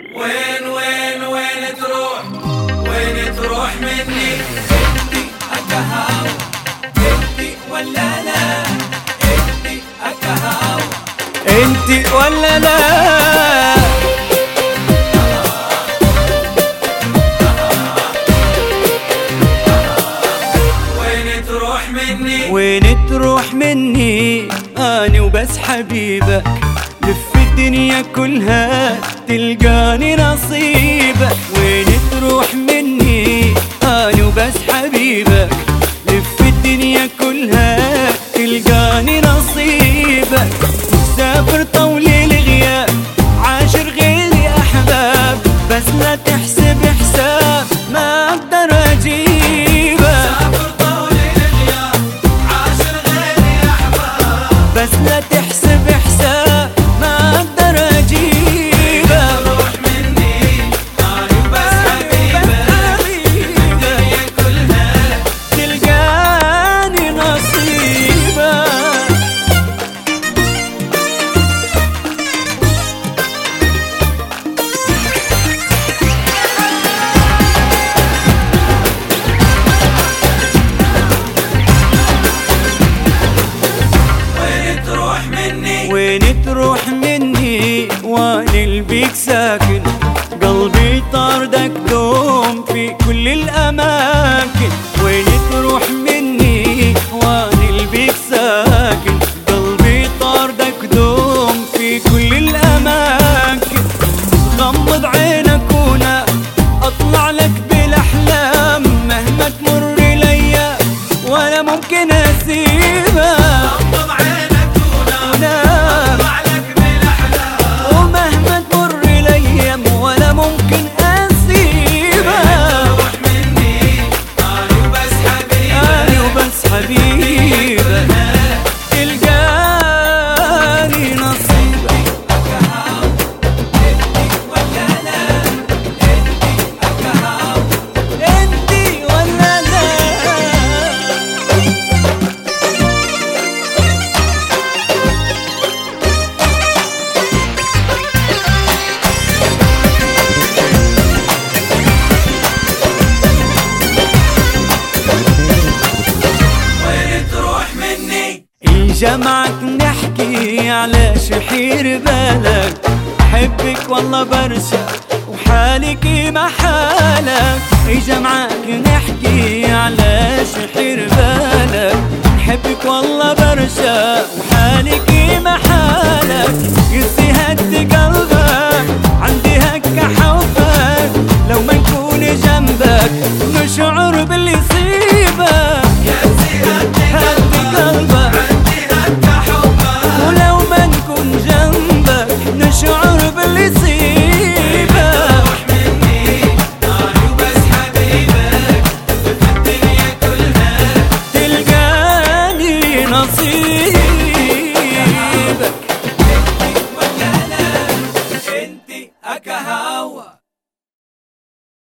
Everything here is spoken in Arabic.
وين تروح؟ وين تروح مني؟ انتي القهوة انتي ولا لا؟ انتي القهوة انتي ولا لا؟ وين تروح مني؟ وين تروح مني؟ أنا وبس حبيبك لف الدنيا كلها تلقاني نصيبك. وين تروح مني؟ أنا وبس حبيبك لف الدنيا كلها تلقاني نصيبك. مسافر طول الغياب عاشر غيري أحباب، بس لا تحسب حساب ما أقدر أجيبك. مسافر طول الغياب عاشر غيري أحباب، بس لا تحسب حساب ما أقدر أجيبك. تروح مني أنا وبس حبيبك الدنيا كلها تلقاني نصيبك. وين تروح مني؟ وانا البيك ساكن، قلبي طاردك دوم في كل الاماكن. وين تروح مني؟ وانا البيك ساكن، قلبي طاردك دوم في كل الاماكن. غمض عينك وانا اطلع لك بالاحلام، مهما تمر ليا ولا ممكن اسيبك. جمعك نحكي على شحير بالك، حبك والله برشا وحالك ما حالك. جمعك نحكي على شحير بالك، حبك والله برشا وحالك ما حالك. يزي هد قلبك عندي هكا حبك، لو ما نكون جنبك نشعر باللي يصيبك. يزي هد قلبك ولو ما نكون جنبك نشعر باللي يصيبك. تروح مني أنا وبس حبيبك في الدنيا كلها تلقاني نصيبك.